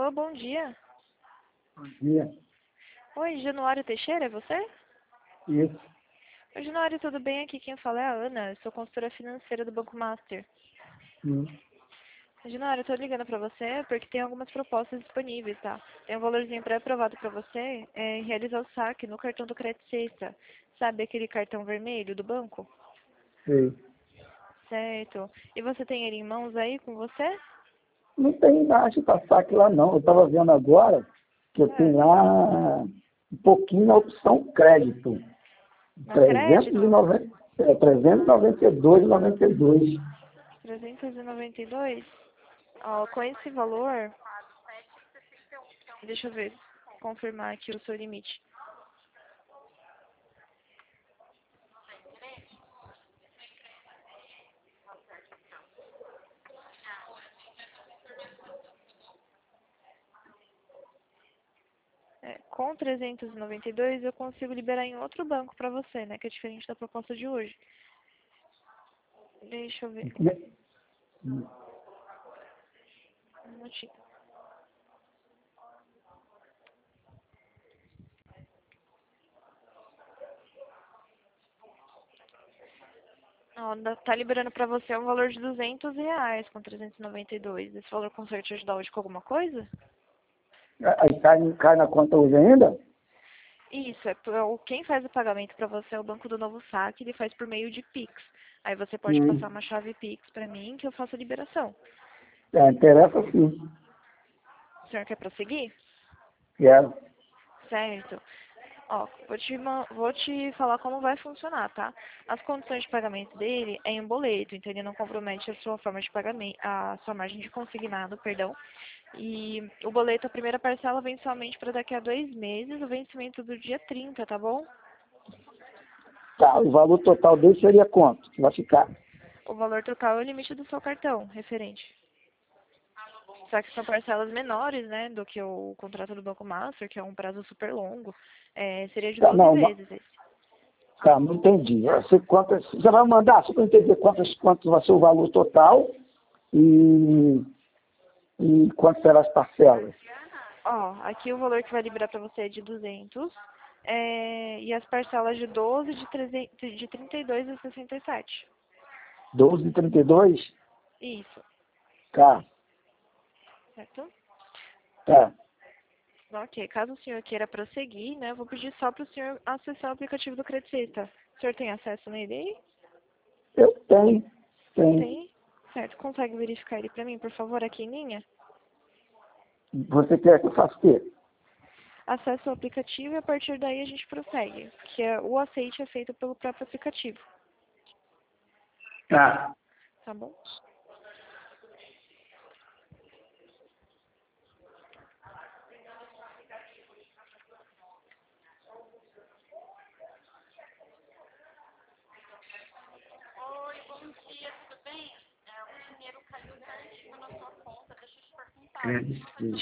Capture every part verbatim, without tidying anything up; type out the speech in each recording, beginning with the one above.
Alô, bom dia. Bom dia. Oi, Januário Teixeira, é você? Isso. Oi, Januário, tudo bem? Aqui quem fala é a Ana, eu sou consultora financeira do Banco Master. Hum. Januário, eu tô ligando pra você porque tem algumas propostas disponíveis, tá? Tem um valorzinho pré-aprovado pra você é, em realizar o saque no cartão do Crédito Sexta. Sabe aquele cartão vermelho do banco? Sei. Certo. E você tem ele em mãos aí com você? Não tem margem para saque lá não. Eu estava vendo agora que eu tenho É. lá um pouquinho na opção crédito. No trezentos e crédito? noventa, é, trezentos e noventa e dois e noventa e dois. trezentos e noventa e dois? Ó, com esse valor, deixa eu ver, confirmar aqui o seu limite. É, com trezentos e noventa e dois eu consigo liberar em outro banco para você, né? Que é diferente da proposta de hoje. Deixa eu ver. Hum. Um minutinho. Ó, dá- tá liberando para você um valor de duzentos reais com trezentos e noventa e dois. Esse valor consegue te ajudar hoje com alguma coisa? Aí cai, cai na conta hoje ainda? Isso, é por- o- quem faz o pagamento para você é o Banco do Novo Saque, ele faz por meio de Pix. Aí você pode Hum. passar uma chave Pix para mim que eu faço a liberação. É, interessa sim. O senhor quer prosseguir? Quero. Certo. Ó, vou te, ma- vou te falar como vai funcionar, tá? As condições de pagamento dele é em boleto, então ele não compromete a sua forma de pagamento, a sua margem de consignado, perdão. E o boleto, a primeira parcela vem somente para daqui a dois meses, o vencimento do dia trinta, tá bom? Tá, o valor total dele seria quanto? Vai ficar. O valor total é o limite do seu cartão, referente. Só que são parcelas menores, né, do que o contrato do Banco Master, que é um prazo super longo. É, seria de Tá, doze não, ma- vezes esse. tá, não entendi. Você, quantas, você vai mandar, só para entender quantas, quanto vai ser o valor total e, e quanto serão as parcelas. Ó, aqui o valor que vai liberar para você é de duzentos, é, e as parcelas de doze, de, trezentos, de trinta e dois e sessenta e sete. doze e trinta e dois? Isso, Tá, certo? tá. Ok, caso o senhor queira prosseguir, né, eu vou pedir só para o senhor acessar o aplicativo do Crediceta. O senhor tem acesso nele aí? Eu tenho, tenho. Tem? Certo, consegue verificar ele para mim, por favor, aqui em linha? Você quer que eu faça o quê? Acesse o aplicativo e a partir daí a gente prossegue, que é, o aceite é feito pelo próprio aplicativo, Tá. tá bom? Crédito.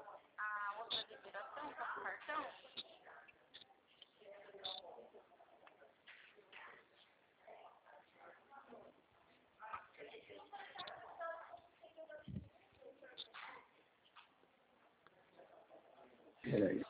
Peraí.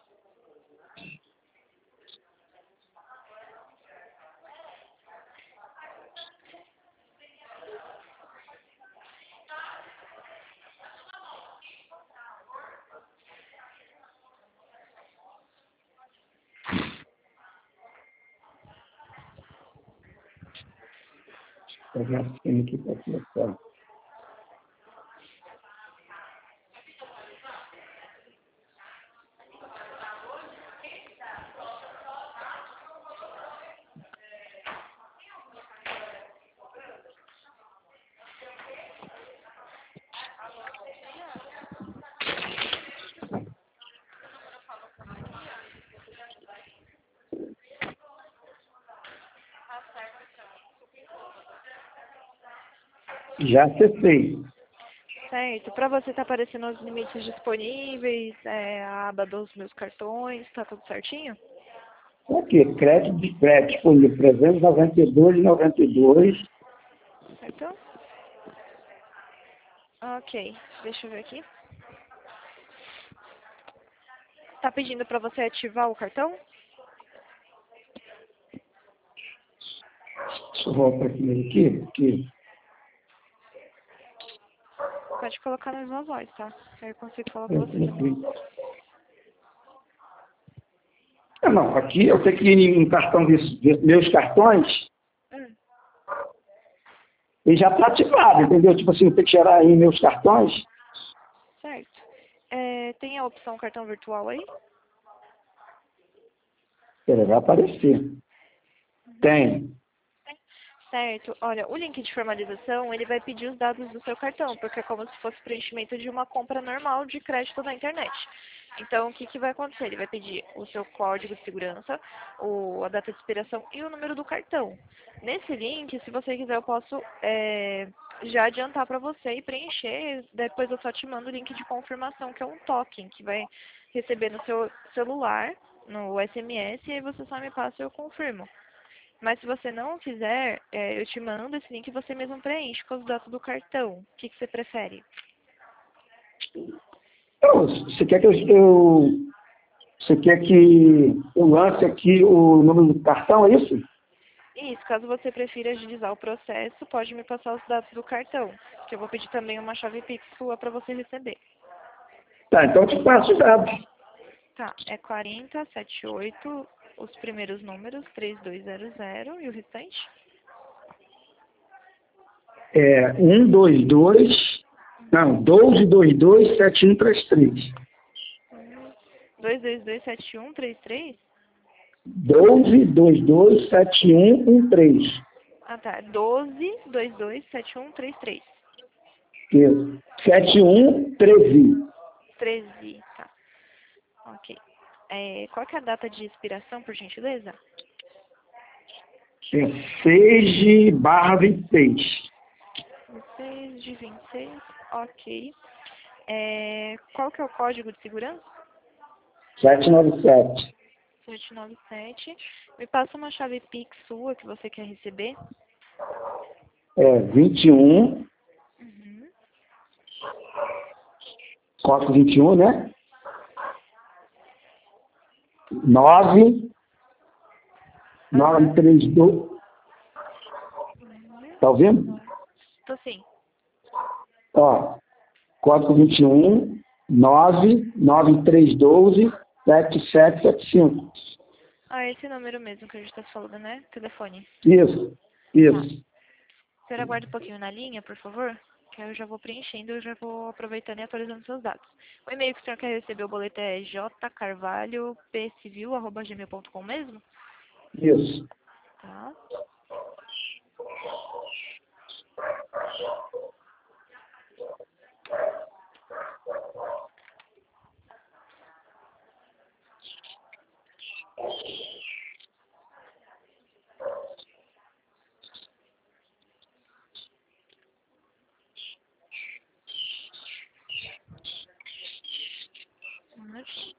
Vou pegar a senha aqui para começar. Já acessei. Certo, para você tá aparecendo os limites disponíveis, é, a aba dos meus cartões, tá tudo certinho? Aqui, crédito de crédito disponível trezentos e noventa e dois e noventa e dois. Certo? Ok, deixa eu ver aqui. Tá pedindo para você ativar o cartão? Deixa eu voltar primeiro aqui, aqui. Pode colocar na mesma voz, tá? Aí eu consigo falar com Eu você também. coloquei. Ah, não, aqui eu tenho que ir em cartão, de- de- meus cartões, Hum, ele já está ativado, entendeu? Tipo assim, eu tenho que gerar aí meus cartões. certo. É, tem a opção cartão virtual aí? Ele vai aparecer. Tem. Certo. Olha, o link de formalização, ele vai pedir os dados do seu cartão, porque é como se fosse preenchimento de uma compra normal de crédito na internet. Então, o que, que vai acontecer? Ele vai pedir o seu código de segurança, o, a data de expiração e o número do cartão. Nesse link, se você quiser, eu posso é, já adiantar para você e preencher. Depois eu só te mando o link de confirmação, que é um token, que vai receber no seu celular, no S M S, e aí você só me passa e eu confirmo. Mas se você não quiser, é, eu te mando esse link e você mesmo preenche com os dados do cartão. O que, que você prefere? Então, você quer que eu, eu- você quer que eu lance aqui o número do cartão, é isso? Isso, caso você prefira agilizar o processo, pode me passar os dados do cartão, que eu vou pedir também uma chave Pix sua para você receber. Tá, então eu te passo os dados. Tá, é quarenta, setenta e oito, os primeiros números, três dois zero zero e o restante? É um dois dois, não, doze dois dois sete um três três. dois dois dois sete um três três? doze dois dois sete um um três. Ah tá, doze dois dois sete um três três. Isso. sete um treze. treze, tá. Ok. É, qual que é a data de expiração, por gentileza? É seis barra vinte e seis. seis de vinte e seis, ok. É, qual que é o código de segurança? sete nove sete. sete nove sete. Me passa uma chave Pix sua que você quer receber. É vinte e um, Uhum. código vinte e um, né? nove nove Aham. três dois. Tá ouvindo? Tô sim. Ó, código vinte e um, nove nove três um dois sete sete sete cinco. Ah, esse número mesmo que a gente tá falando, né? Telefone. Isso, Tá. isso. Senhora, aguarde um pouquinho na linha, por favor, que eu já vou preenchendo, eu já vou aproveitando e atualizando seus dados. O e-mail que o senhor quer receber o boleto é jcarvalho.pcivil arroba gmail ponto com mesmo? Isso. Tá. Um minutinho.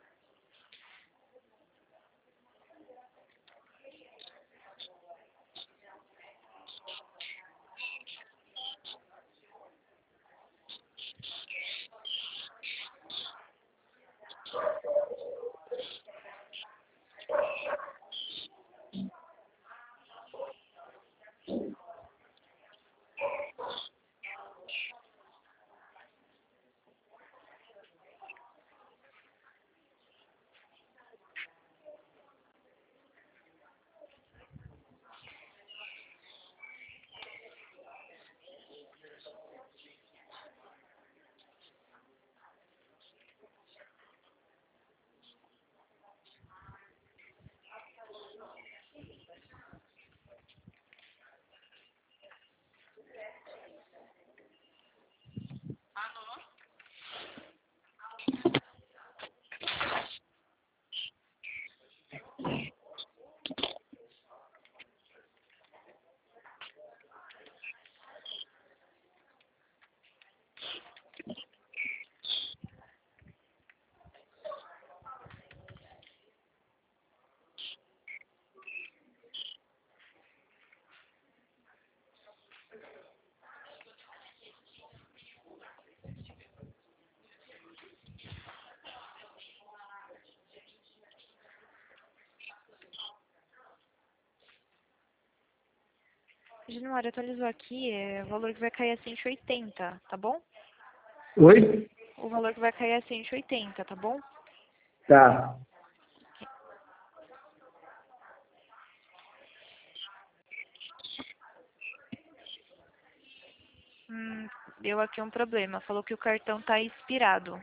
Januário, atualizou aqui, é, o valor que vai cair é cento e oitenta, tá bom? Oi? O valor que vai cair é cento e oitenta, tá bom? Tá. Hum, deu aqui um problema. Falou que o cartão tá expirado.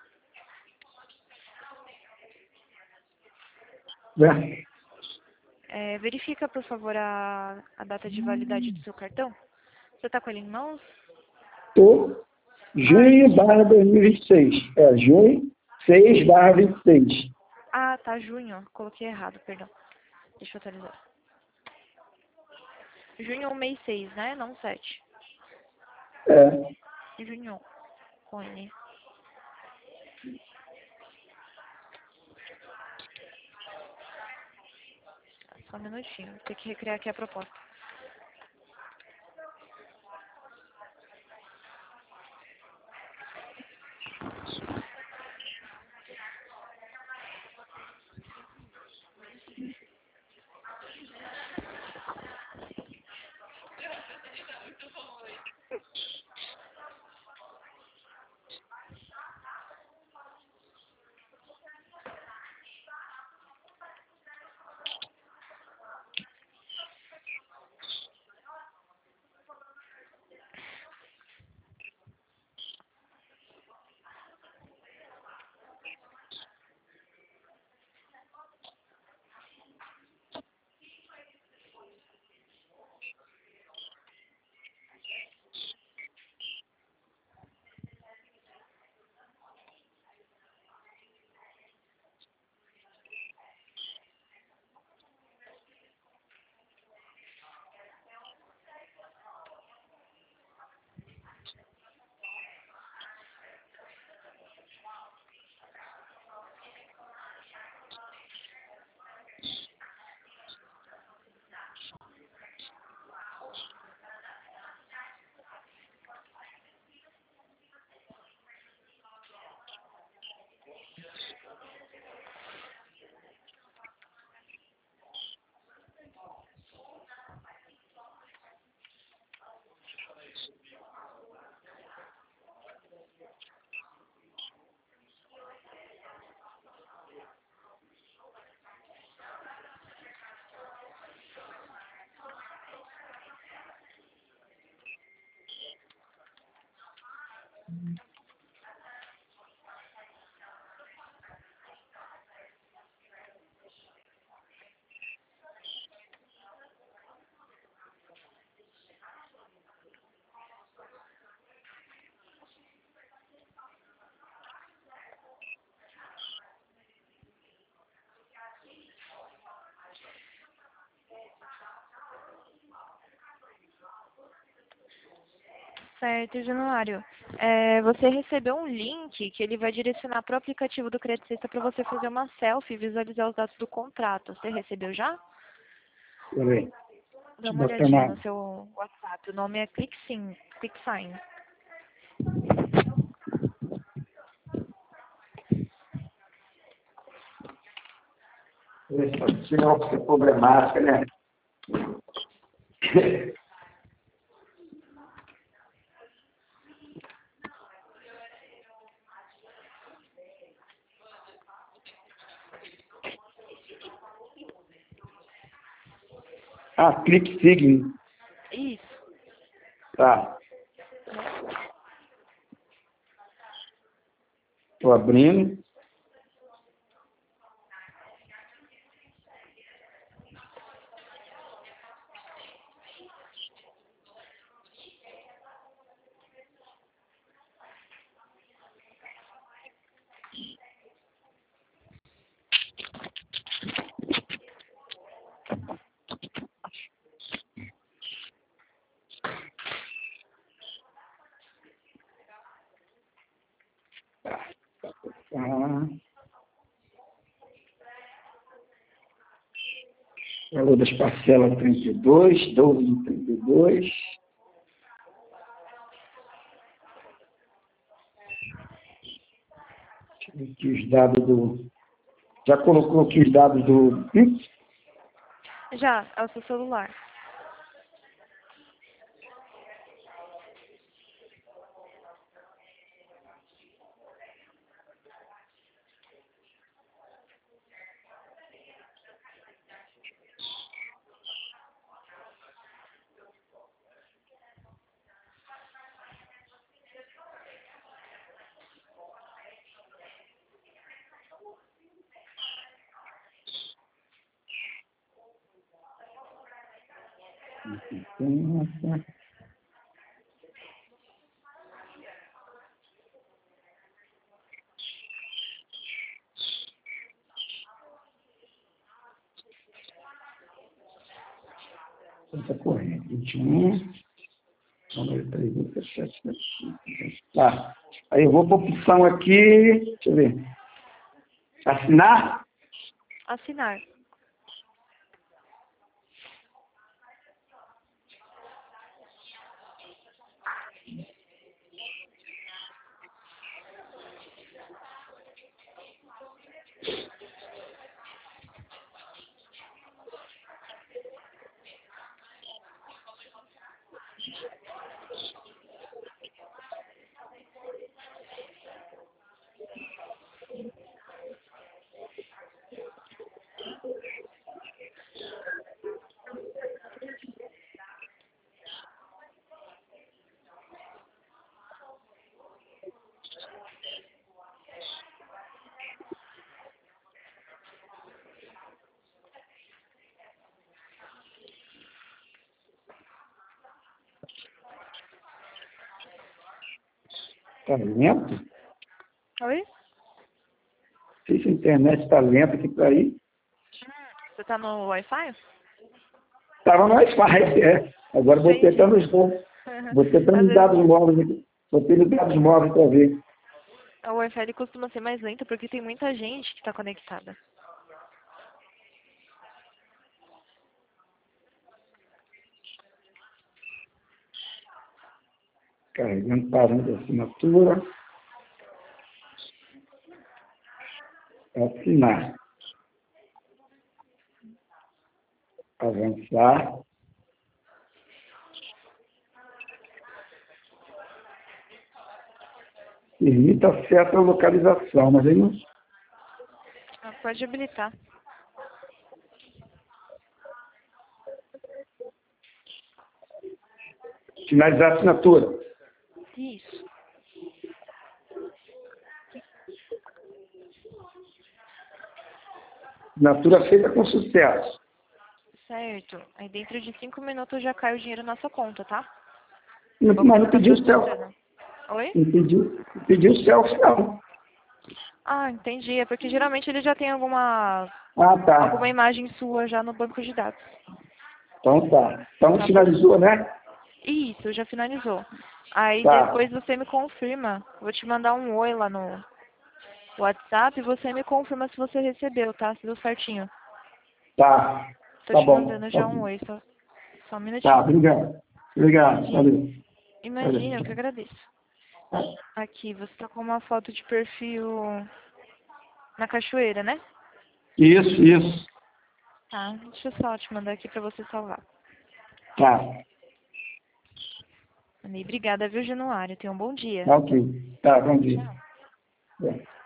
É. É, verifica, por favor, a, a data de validade do seu cartão. Você tá com ele em mãos? Tô. Ah, Junho barra dois mil e vinte e seis. É, junho seis barra vinte e seis. ah, tá, junho. Coloquei errado, perdão. Deixa eu atualizar. Junho é o mês seis, né? Não sete. É. Junho, com N. Só um minutinho. Tem que recriar aqui a proposta. Certo, Januário. É, você recebeu um link que ele vai direcionar para o aplicativo do Credicista para você fazer uma selfie e visualizar os dados do contrato. Você recebeu já? Peraí. Dá Deixa eu uma botar olhadinha na. no seu WhatsApp. O nome é ClickSign. ClickSign. Essa sinal é problemática, né? Ah, clique sign. Isso. Tá. Tô abrindo. Ah, valor das parcelas trinta e dois, doze de trinta e dois. Deixa eu ver aqui os dados do. Já colocou aqui os dados do Pix? Já, é o seu celular. Conta corrente. vinte e um. Número três mil setecentos. Tá. Aí eu vou para a opção aqui. Deixa eu ver. Assinar? Assinar. Tá lento? Oi? Não sei se a internet está lenta aqui para aí. Você tá no Wi-Fi? Estava no Wi-Fi, é. Agora vou Entendi. tentando os móveis. Vou tentando Às os dados vezes móveis aqui. Vou ter os dados móveis para ver. o Wi-Fi ele costuma ser mais lento porque tem muita gente que tá conectada. Carregando, parando a assinatura. Assinar. Avançar. Permita acesso à localização, mas aí não... Ah, pode habilitar. Finalizar a assinatura. Isso. Assinatura feita com sucesso. Certo. Aí dentro de cinco minutos já cai o dinheiro na sua conta, tá? Não, Vou mas não começar pediu o selfie. processando. Oi? Não pediu, não pediu o selfie, não. Ah, entendi. É porque geralmente ele já tem alguma Ah, alguma tá. imagem sua já no banco de dados. Então tá. Então Tá bom? finalizou, né? Isso, já finalizou. Aí Tá. depois você me confirma. Vou te mandar um oi lá no WhatsApp e você me confirma se você recebeu, tá? Se deu certinho. Tá. Tô Tá te bom. mandando Tá, já um oi, só, só um tá, minutinho. obrigado. Obrigado. Imagina. Valeu. Imagina, eu que Valeu. agradeço. Aqui, você tá com uma foto de perfil na cachoeira, né? Isso, isso. Tá, deixa eu só te mandar aqui pra você salvar. Tá. Mandei, obrigada, viu, Januário? Tenha um bom dia. Tá ok. Tá, bom dia. Tchau. É.